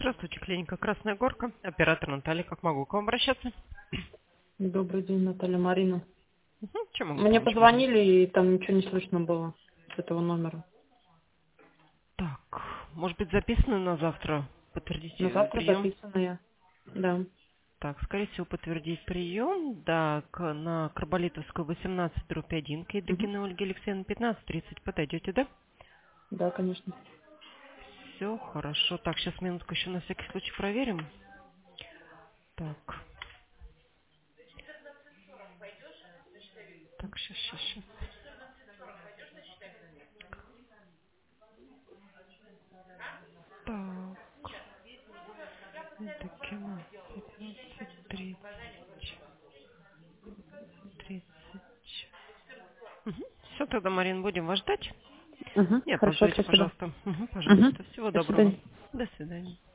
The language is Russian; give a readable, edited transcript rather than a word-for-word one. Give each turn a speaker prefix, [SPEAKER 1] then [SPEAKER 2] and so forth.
[SPEAKER 1] Здравствуйте, клиника Красная Горка. Оператор Наталья. Как могу к вам обращаться?
[SPEAKER 2] Добрый день, Наталья Марина.
[SPEAKER 1] Чем могу
[SPEAKER 2] Мне
[SPEAKER 1] помочь, Марина?
[SPEAKER 2] позвонили, и там ничего не слышно было с этого номера.
[SPEAKER 1] Так, может быть записано на завтра?
[SPEAKER 2] На
[SPEAKER 1] Подтвердите
[SPEAKER 2] завтра
[SPEAKER 1] прием?
[SPEAKER 2] записано я. Да.
[SPEAKER 1] Так, скорее всего, подтвердить прием. Да, на Карболитовскую 18/1 к
[SPEAKER 2] Мгм.
[SPEAKER 1] Едокиной Ольге Алексеевне 15:30 подойдете, да?
[SPEAKER 2] Да, конечно.
[SPEAKER 1] Все, хорошо. Так, сейчас минутку еще на всякий случай проверим. Так, так, сейчас. Так, Едокина 15:30. Все, тогда, Марин, будем вас ждать.
[SPEAKER 2] Угу.
[SPEAKER 1] Не
[SPEAKER 2] Хорошо,
[SPEAKER 1] опаздывайте,
[SPEAKER 2] спасибо.
[SPEAKER 1] пожалуйста.
[SPEAKER 2] Угу.
[SPEAKER 1] Пожалуйста. Всего
[SPEAKER 2] До
[SPEAKER 1] доброго.
[SPEAKER 2] свидания.
[SPEAKER 1] До свидания.